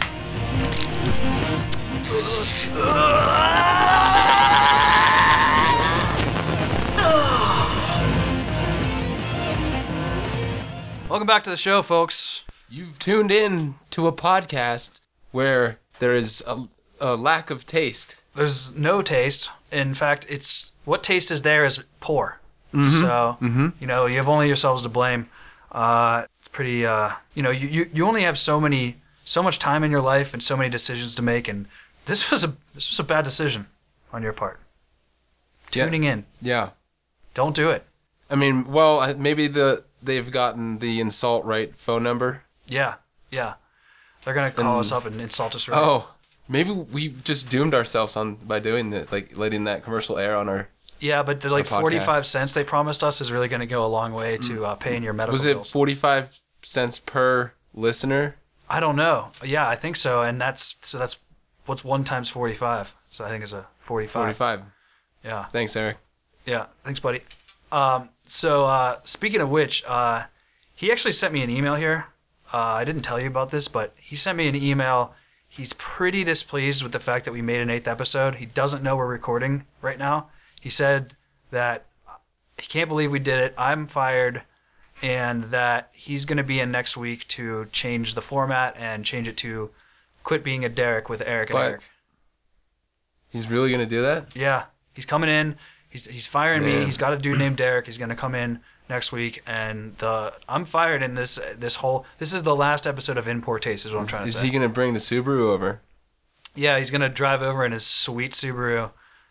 Welcome back to the show, folks. you've tuned in to a podcast where there is a, a lack of taste. There's no taste. In fact, it's what taste is there is poor. So, you know, you have only yourselves to blame. Uh, it's pretty, uh, you know, you, you, you only have so many, so much time in your life and so many decisions to make. And this was a, this was a bad decision on your part. Yeah. Tuning in. Yeah. Don't do it. I mean, well, I- maybe the they've gotten the insult right phone number. Yeah. Yeah. They're going to call And- us up and insult us. Right. Oh, maybe we just doomed ourselves on by doing that, like letting that commercial air on our. Yeah, but the like Our podcast. forty-five cents they promised us is really going to go a long way to uh, paying your medical Was it bills. forty-five cents per listener? I don't know. Yeah, I think so. And that's, so that's, what's one times forty-five? So I think it's a forty-five. Forty-five. Yeah. Thanks, Eric. Yeah. Thanks, buddy. Um, so, uh, speaking of which, uh, he actually sent me an email here. Uh, I didn't tell you about this, but he sent me an email. He's pretty displeased with the fact that we made an eighth episode. He doesn't know we're recording right now. He said that he can't believe we did it. I'm fired, and that he's going to be in next week to change the format and change it to quit being a Derek with Eric and But- Eric. He's really gonna do that? Yeah, he's coming in. He's he's firing me. Man. He's got a dude named Derek. He's gonna come in next week, and the I'm fired in this this whole. This is the last episode of In Poor Taste, is what I'm trying to Is say. he gonna bring the Subaru over? Yeah, he's gonna drive over in his sweet Subaru,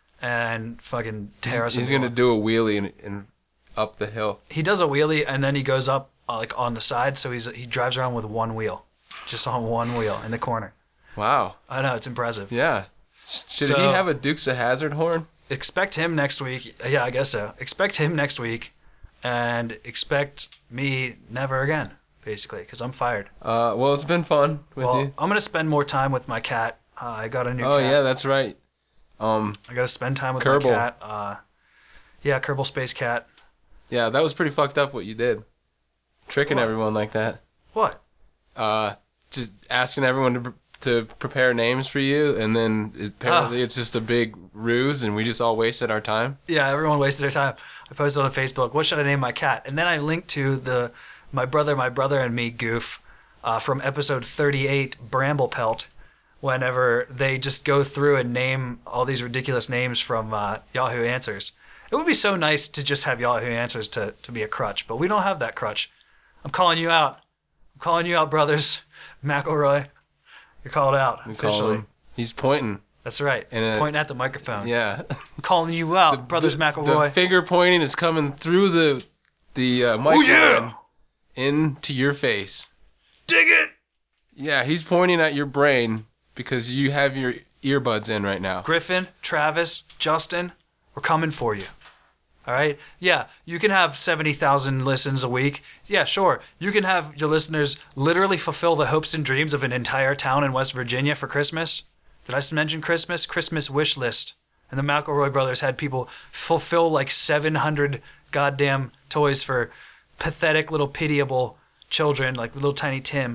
and fucking tear us. He's apart. gonna do a wheelie and, and up the hill. He does a wheelie, and then he goes up uh, like on the side, so he's he drives around with one wheel, just on one wheel in the corner. Wow. I know, it's impressive. Yeah. Should So- he have a Dukes of Hazzard horn? Expect him next week. Yeah, I guess so. Expect him next week, and expect me never again, basically, because I'm fired. Uh, well, it's been fun with Well, you. I'm gonna spend more time with my cat. Uh, I got a new Oh cat. yeah, that's right. Um, I gotta spend time with Kerbal. my cat. Uh, yeah, Kerbal Space Cat. yeah, that was pretty fucked up what you did, tricking What? everyone like that. What? Uh, just asking everyone to to prepare names for you, and then apparently Ah. it's just a big ruse, and we just all wasted our time. Yeah, everyone wasted their time. I posted on Facebook, what should I name my cat? And then I linked to the My Brother, My Brother and Me goof uh, from episode thirty-eight, Bramble Pelt, whenever they just go through and name all these ridiculous names from uh, Yahoo Answers. It would be so nice to just have Yahoo Answers to, to be a crutch, but we don't have that crutch. I'm calling you out. I'm calling you out, brothers. McElroy, you're called out We call officially. him. He's pointing. That's right. And, uh, Pointing at the microphone. Yeah. I'm calling you out, brothers the, McElroy. The finger pointing is coming through the the uh, microphone yeah! into your face. Dig it! Yeah, he's pointing at your brain because you have your earbuds in right now. Griffin, Travis, Justin, we're coming for you. All right? Yeah, you can have seventy thousand listens a week. Yeah, sure. You can have your listeners literally fulfill the hopes and dreams of an entire town in West Virginia for Christmas. Did I mention Christmas? Christmas wish list. And the McElroy brothers had people fulfill like seven hundred goddamn toys for pathetic little pitiable children like little tiny Tim.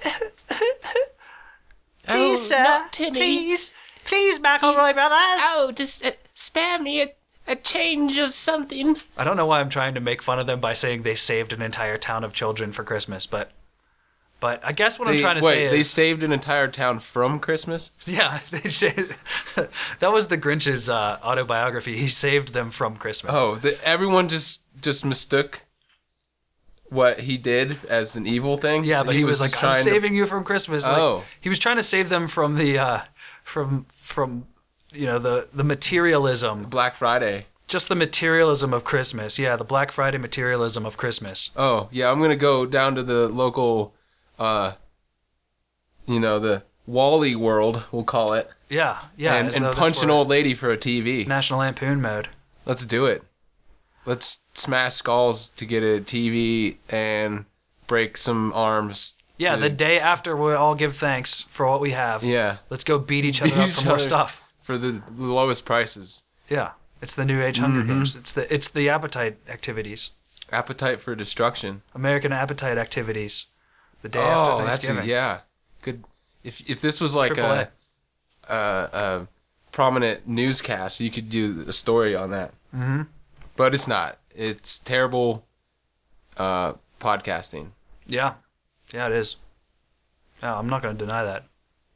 Please, sir. not Timmy. Please. Please, McElroy brothers. Oh, just uh, spare me a, a change of something. I don't know why I'm trying to make fun of them by saying they saved an entire town of children for Christmas, but but I guess what I'm They- trying to wait, say they is saved an entire town from Christmas? yeah, they saved, that was the Grinch's uh, autobiography. He saved them from Christmas. Oh, the, everyone just just mistook what he did as an evil thing? yeah, but he, was, just like, I'm trying to- saving you from Christmas. Like, Oh. he was trying to save them from the uh, from from you know the the materialism. Black Friday. Just the materialism of Christmas. Yeah, the Black Friday materialism of Christmas. Oh, yeah, I'm going to go down to the local, uh, you know, the Wally World, we'll call it. Yeah, yeah. and as and though that's punch an where- old lady for a T V. National Lampoon mode. Let's do it. Let's smash skulls to get a T V and break some arms. Yeah, to- the day after we all give thanks for what we have. Yeah. Let's go beat each other Beat up each for more other. stuff. For the lowest prices. Yeah, it's the New Age Hunger Mhm. Games. It's the it's the appetite activities. Appetite for destruction. American appetite activities. The day oh, after that's a, Thanksgiving. yeah. Good. If if this was like Triple a, a a prominent newscast, you could do a story on that. Mm-hmm. But it's not. It's terrible uh, podcasting. Yeah, yeah, it is. No, I'm not going to deny that.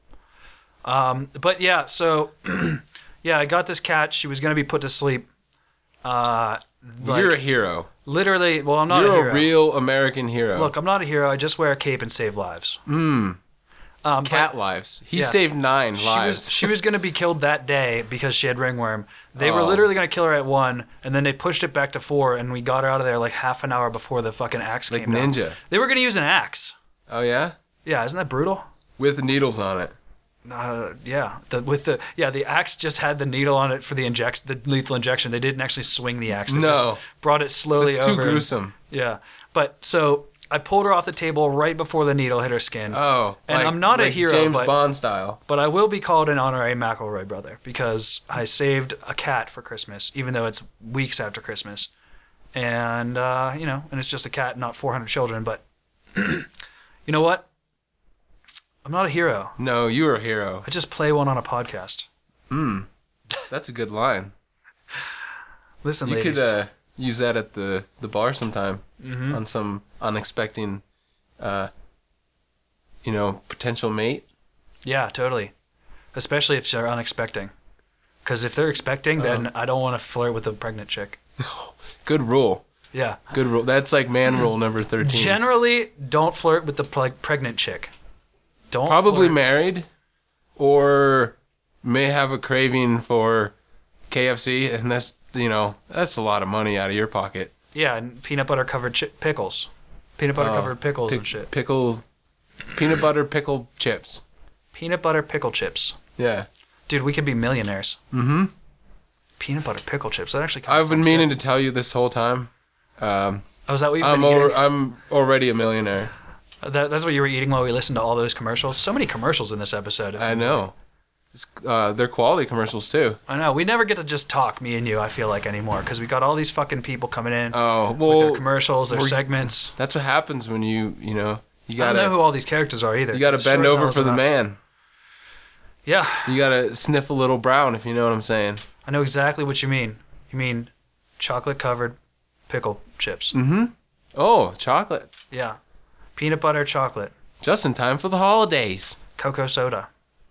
Um, but yeah, so yeah, I got this cat. She was going to be put to sleep. Uh, like, You're a hero. Literally, well, I'm not You're a hero. a real American hero. Look, I'm not a hero. I just wear a cape and save lives. Hmm. Um, Cat but- lives. He yeah. saved nine She lives. was she was going to be killed that day because she had ringworm. They were Oh. literally going to kill her at one, and then they pushed it back to four, and we got her out of there like half an hour before the fucking axe Like came down. ninja. They were going to use an axe. Oh yeah. Yeah, isn't that brutal? With needles on it. Uh, yeah, the, with the yeah the axe just had the needle on it for the inject the lethal injection. They didn't actually swing the axe. They No. just brought it slowly It's too over. and- gruesome. yeah, but so I pulled her off the table right before the needle hit her skin. Oh. and like- I'm not a like hero, James but, Bond style. but I will be called an honorary McElroy brother because I saved a cat for Christmas, even though it's weeks after Christmas, and uh, you know, and it's just a cat, not four hundred children. But you know what? I'm not a hero. No, you were a hero. I just play one on a podcast. Hmm. That's a good line. Listen, You ladies. could uh, use that at the, the bar sometime Mhm. on some unexpected, uh, you know, potential mate. Yeah, totally. Especially if they're unexpecting. Because if they're expecting, then Uh. I don't want to flirt with a pregnant chick. Good rule. Yeah. Good rule. That's like man rule number thirteen. Generally, don't flirt with the pre- pregnant chick. Don't Probably flirt. married, or may have a craving for K F C, and that's you know that's a lot of money out of your pocket. Yeah, and peanut butter covered chi- pickles. Peanut butter Oh, covered pickles pic- and shit. Pickle, peanut butter pickle chips. Peanut butter pickle chips. Yeah. Dude, we could be millionaires. Mm-hmm. Peanut butter pickle chips. That actually kind of I've been meaning to tell you this whole time. Um, Oh, is that what you've I'm been al- eating? I'm already a millionaire. That, that's what you were eating while we listened to all those commercials. So many commercials in this episode. it I seems know. It's, uh, they're quality commercials too. I know. We never get to just talk, me and you, I feel like, anymore. Because we got all these fucking people coming in Oh with well, their commercials, their we're- segments. That's what happens when you you know you I gotta don't know who all these characters are either. you gotta It sure bend as over hell for the isn't us. man. Yeah, You gotta sniff a little brown if you know what I'm saying. I know exactly what you mean. You mean chocolate-covered pickle chips. Mm-hmm. Oh, chocolate. Yeah. Peanut butter chocolate. Just in time for the holidays. Cocoa soda.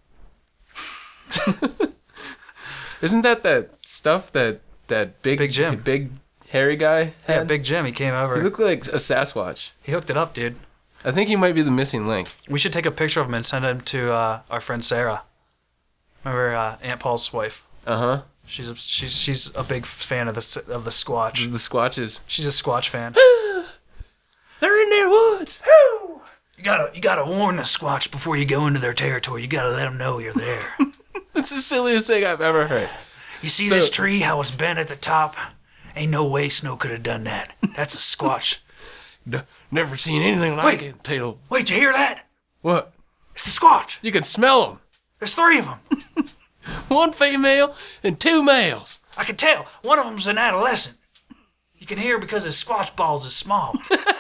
Isn't that that stuff that that big Big Jim. big hairy guy had? Yeah, Big Jim, he came over. He looked like a Sasquatch. He hooked it up, dude. I think he might be the missing link. We should take a picture of him and send him to uh, our friend Sarah. Remember uh, Aunt Paul's wife? Uh huh. She's a, she's she's a big fan of the s- of the Squatch. The Squatches. She's a Squatch fan. They're in their woods. You gotta you gotta warn the Squatch before you go into their territory. You gotta let them know you're there. That's the silliest thing I've ever heard. You see So- this tree? How it's bent at the top? Ain't no way Snow could have done that. That's a Squatch. N- never seen anything like Wait. it. Tail. Wait, you hear that? What? It's the Squatch. You can smell them. There's three of them. One female and two males. I can tell. One of them's an adolescent. You can hear because his Squatch balls is small.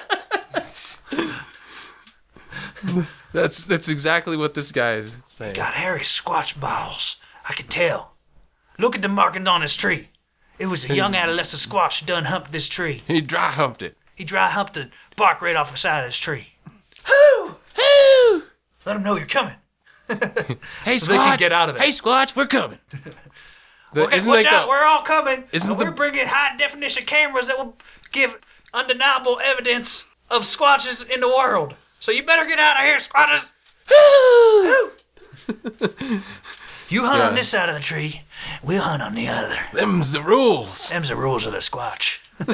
That's that's exactly what this guy is saying. Got hairy Squatch balls. I can tell. Look at the markings on his tree. It was a young adolescent Squatch done humped this tree. He dry humped it. He dry humped the bark right off the side of this tree. Hoo! Hoo! Let him know you're coming. Hey, So they can Squatch. get out of there. Hey, Squatch, we're coming. The- Okay, isn't watch like out, the- we're all coming. Isn't and the- we're bringing high definition cameras that will give undeniable evidence of Squatches in the world. So you better get out of here, Squatches. Hoo! You hunt Yeah. on this side of the tree, we'll hunt on the other. Them's the rules. Them's the rules of the Squatch.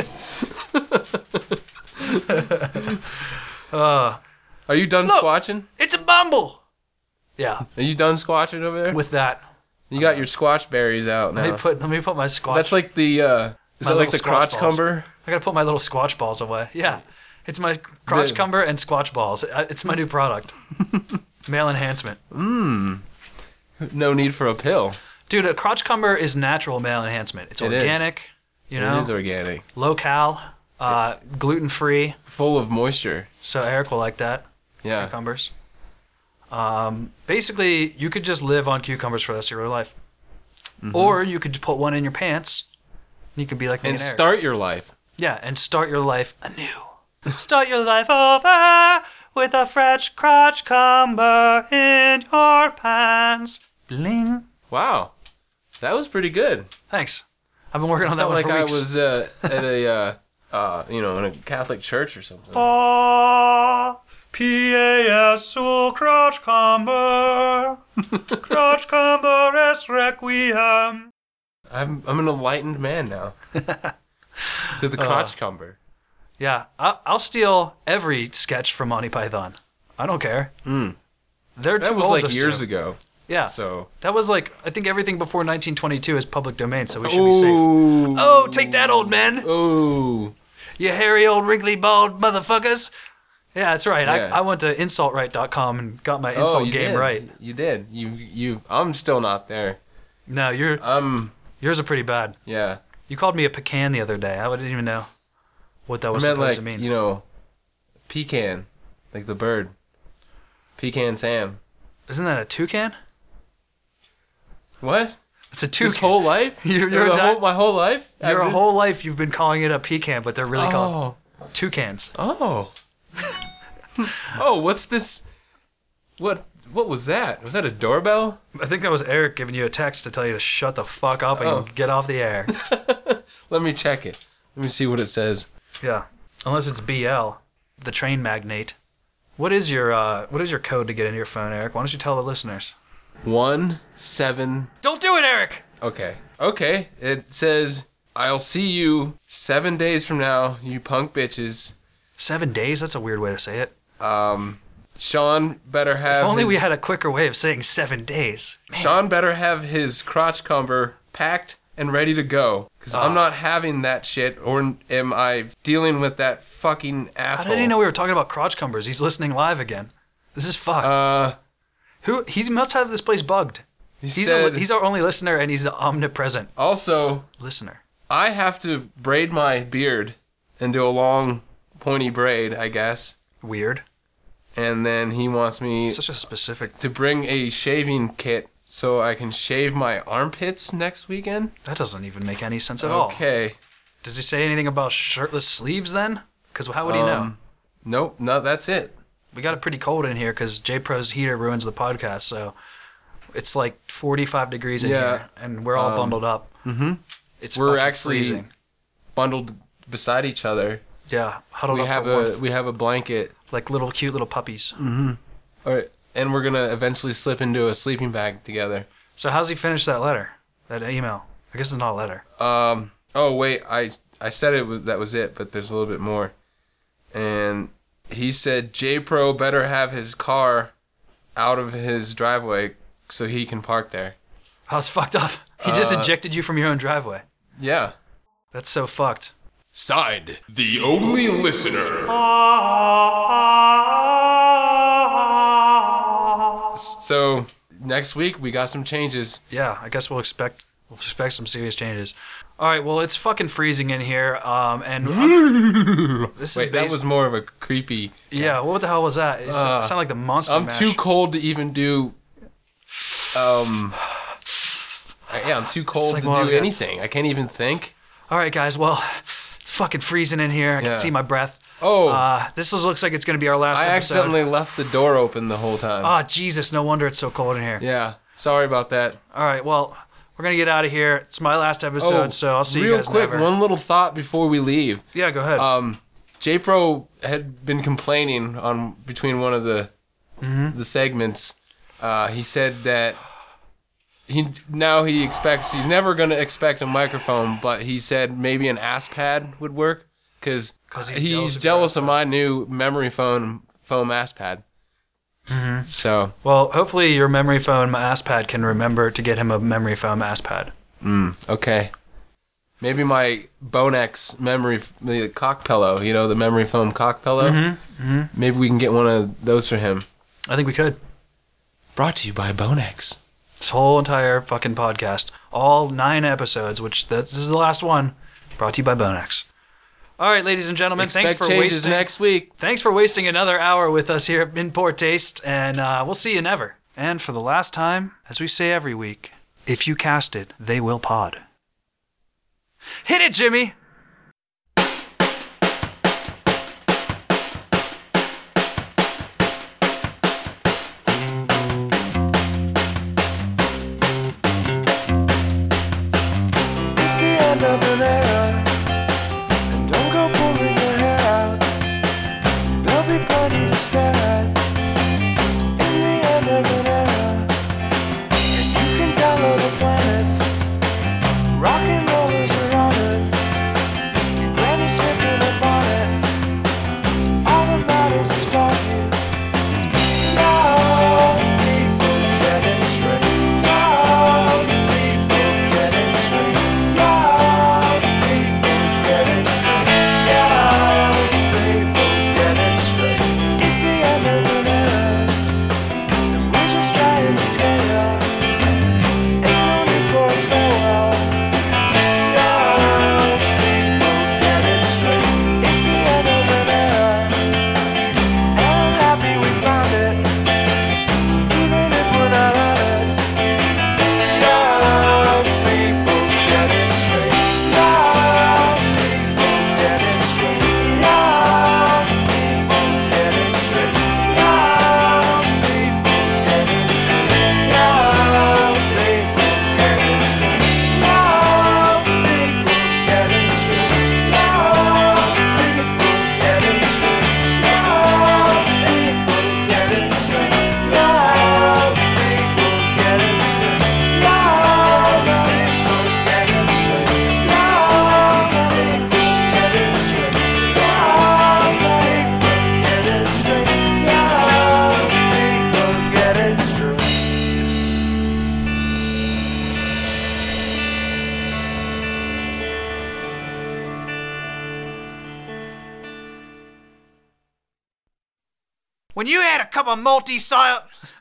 uh, Are you done Look. squatching? it's a bumble. Yeah, Are you done squatching over there? with that, You got your squatch berries out let me now. put let me put my Squatch. That's like the, uh, is My that like the little Squatch crotch balls. cumber? I gotta put my little Squatch balls away. Yeah, it's my crotch The- cumber and Squatch balls. I- It's my new product. Male enhancement. No need for a pill. Dude, a crotch cumber is natural male enhancement. It's It is. organic, you know, It is organic. low cal, uh, gluten free. Full of moisture. So Eric will like that. Yeah. Cucumbers. Um, basically, you could just live on cucumbers for the rest of your life, or you could put one in your pants. And you could be like me And and Eric. start your life. Yeah, and start your life anew. Start your life over with a fresh crotch cumber in your pants. Bling. Wow. That was pretty good. Thanks. I've been working on that Felt one like for I weeks. was uh, at a, uh, uh, you know, in a Catholic church or something. Ah, P A S O crotch cumber. Crotch cumber es requiem. I'm I'm an enlightened man now. To the crotch cumber. Yeah, I- I'll steal every sketch from Monty Python. I don't care. Mm. They're That too was old like to years sue. ago. Yeah, So. that was like, I think everything before nineteen twenty-two is public domain, so we should be safe. Ooh. Oh, take that, old man. Ooh. You hairy old wrinkly bald motherfuckers. Yeah, that's right. Yeah. I, I went to insult right dot com and got my Oh, insult you game did. right. You did. You you. I'm still not there. No, you're Um. yours are pretty bad. Yeah. You called me a pecan the other day. I didn't even know what that I was meant supposed like to mean. you know, pecan, like the bird. Pecan Sam. Isn't that a toucan? What? It's a This toucan. whole life? You're- you're the a di- whole, my whole life? I've Your been- whole life you've been calling it a pecan, but they're really called Oh. toucans. Oh. Oh, what's this? What what was that? Was that a doorbell? I think that was Eric giving you a text to tell you to shut the fuck up and Oh. get off the air. Let me check it. Let me see what it says. Yeah, unless it's B L, the train magnate. What is your uh, what is your code to get into your phone, Eric? Why don't you tell the listeners? One seven. Don't do it, Eric. Okay. Okay. It says, "I'll see you seven days from now, you punk bitches." Seven days? That's a weird way to say it. Um, Sean better have. If only we his- had a quicker way of saying seven days. Sean better have his crotch cumber packed and ready to go. Because Oh. I'm not having that shit, or am I dealing with that fucking How asshole? did he know we were talking about crotch cumbers? He's listening live again. This is fucked. Uh, Who? He must have this place bugged. he He's, said, a, he's our only listener, and he's the omnipresent also, listener. I have to braid my beard into a long, pointy braid, I guess. Weird. And then he wants me Such a specific. to bring a shaving kit so I can shave my armpits next weekend. That doesn't even make any sense at all. Okay. Does he say anything about shirtless sleeves then? Because how would he know? Um, Nope, no, that's it. We got it pretty cold in here because J-Pro's heater ruins the podcast, so it's like forty-five degrees in Yeah. here, and we're all Um, bundled up. Mm-hmm. It's We're fucking actually freezing. bundled beside each other. Yeah, huddled We up have for a warmth, we have a blanket. like little cute little puppies. All right, and we're gonna eventually slip into a sleeping bag together. So how's he finish that letter? That email? I guess it's not a letter. Um. Oh wait, I I said it was that was it, but there's a little bit more. And he said J Pro better have his car out of his driveway so he can park there. How's fucked up? He just Uh, ejected you from your own driveway. Yeah. That's so fucked. Signed, the only listener. So next week we got some changes. Yeah, I guess we'll expect we'll expect some serious changes. All right, well it's fucking freezing in here, um, and this is Wait, that based- was more of a creepy. yeah. What the hell was that? It Uh, sounded like the monster. I'm mash. too cold to even do. Um. I- Yeah, I'm too cold like to one of do the- anything. I can't even think. All right, guys. Well, it's fucking freezing in here. I Yeah. can see my breath. Oh, Uh, this is, looks like it's gonna be our last I episode. accidentally left the door open the whole time. Ah, Jesus! No wonder it's so cold in here. Yeah, sorry about that. All right, well, we're gonna get out of here. It's my last episode, so I'll see Oh, real you guys quick, never. one little thought before we leave. Yeah, go ahead. Um, J Pro had been complaining on between one of the Mm-hmm. the segments. Uh, he said that he now he expects he's never gonna expect a microphone, but he said maybe an ass pad would work because 'Cause he's, he's jealous, jealous of jealous your of my new memory foam foam ass pad. Mm-hmm. So Well, hopefully your memory foam ass pad can remember to get him a memory foam ass pad. mm, okay, maybe my Bonex memory f- the cock pillow, you know, the memory foam cock pillow. Mm-hmm. Mm-hmm. Maybe we can get one of those for him. I think we could. Brought to you by Bonex. This whole entire fucking podcast, all nine episodes, which this is the last one, brought to you by Bonex. All right, ladies and gentlemen, Expect thanks for changes wasting next week. Thanks for wasting another hour with us here in Poor Taste, and uh, we'll see you never. And for the last time, as we say every week, if you cast it, they will pod. Hit it, Jimmy! It's the end of an era, and don't go pulling your hair out. There'll be plenty to stare at. In the end of an era, and you can download the planet. Rock and rollers are on it. Your granny Smith in a bonnet. All that matters is volume. Now people get it straight. Now people get it straight. Now people get it straight. Now people get it straight. It's the end of an era, and we're just trying to scale up. Ain't no need for a farewell. Now people get it straight. It's the end of an era, and I'm happy we found it, even if we're not on it. Now people get it straight. Now people get it straight. Now people get it straight. Now people get it straight. Now people get it straight. Now people get it straight. Now people get it straight. Now people get it straight. Now people get it straight. Now people get it straight. Now people get it straight. Now people get it straight. Now people get it straight. When you had a cup of multi-soil...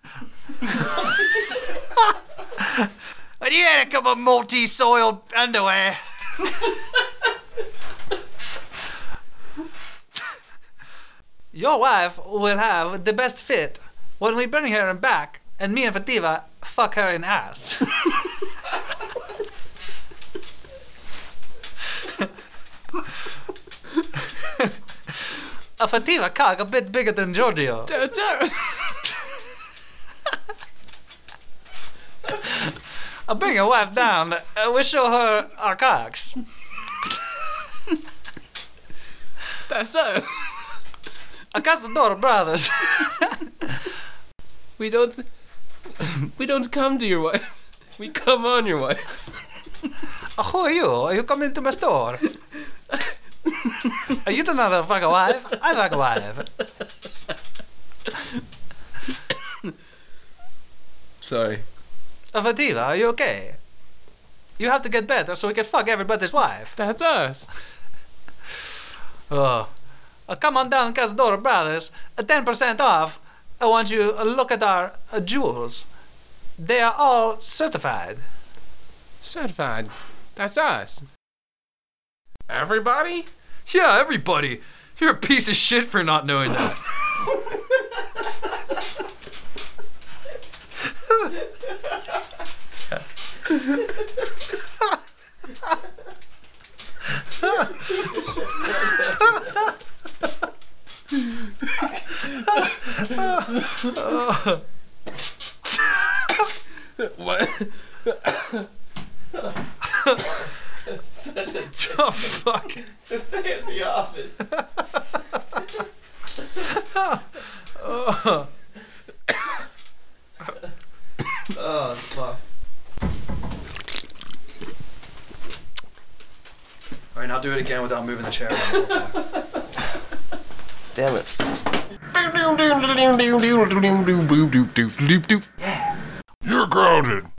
when you had a cup of multi-soiled underwear... Your wife will have the best fit when we bring her back, and me and Fativa fuck her in ass. A Fativa cock a bit bigger than Giorgio. I'll bring your wife down. Uh, we'll show her our cocks. That's it. A Casador brothers. We don't. We don't come to your wife. We come on your wife. Uh, who are you? You come into my store. Are you don't know how to fuck a wife? I fuck a wife. Sorry. Uh, Fativa, are you okay? You have to get better so we can fuck everybody's wife. That's us. Oh. Uh, come on down, Casador Brothers. Uh, ten percent off. I want you to look at our uh, jewels. They are all certified. Certified. That's us. Everybody? Yeah, everybody. You're a piece of shit for not knowing that. What? Such a Oh, fuck. say at the office. Oh. Oh, fuck. right, now do it again without moving the chair around the whole time. Damn it. You're grounded.